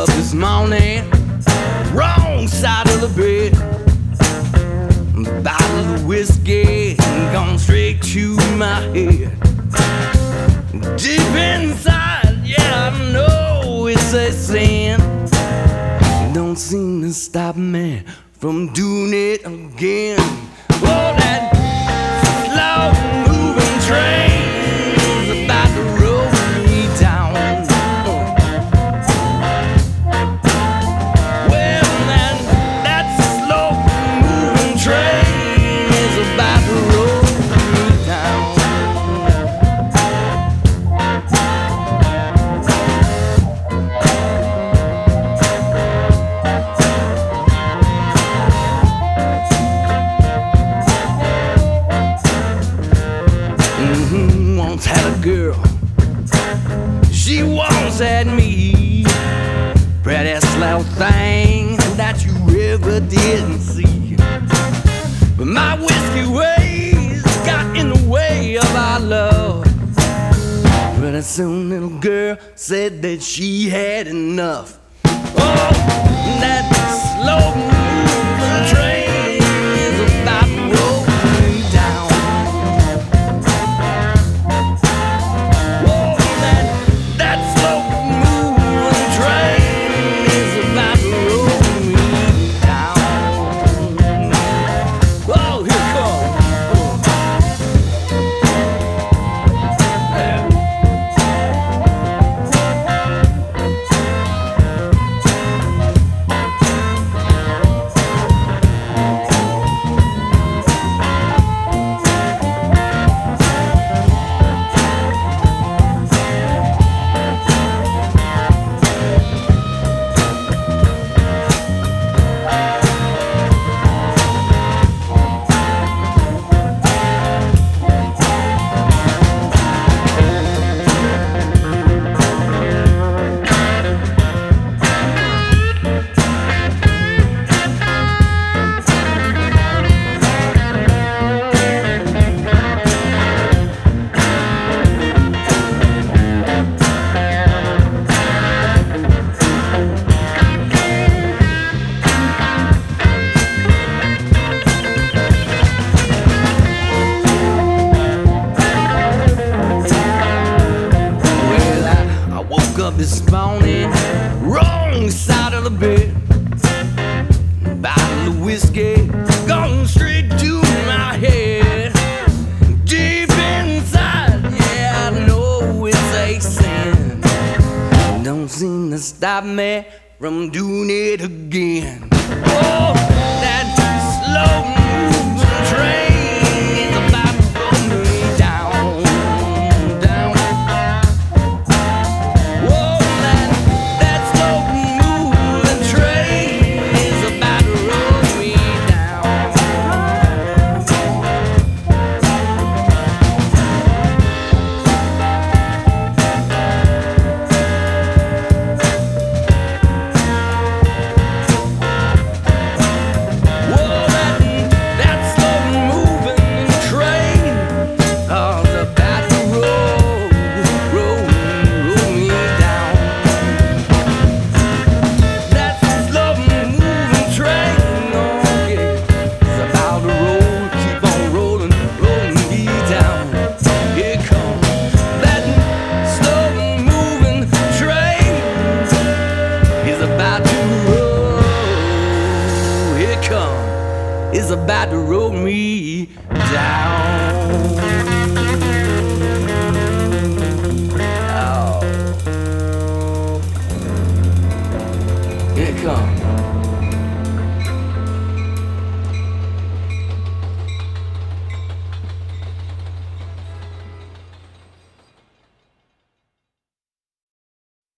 up this morning, wrong side of the bed. Bottle of whiskey gone straight to my head. Deep inside, yeah, I know it's a sin. Don't seem to stop me from doing it again. Oh, that slow-moving train is about to roll me down. Well, man, that slow-moving train is about to roll me down. Once had a girl, she once had me. Prettiest little thing that you ever didn't see. But my whiskey ways got in the way of our love. Pretty soon little girl said that she had enough. Oh, that slow-moving train is about to roll me down. That slow-moving train is about to roll me down. Oh, here it comes. Up this morning, wrong side of the bed. Bottle of whiskey gone straight to my head. Deep inside, yeah, I know it's a sin. Don't seem to stop me from doing it again. Oh, that slow-moving train is about to roll me down. Is about to roll me down. Oh. Here it comes.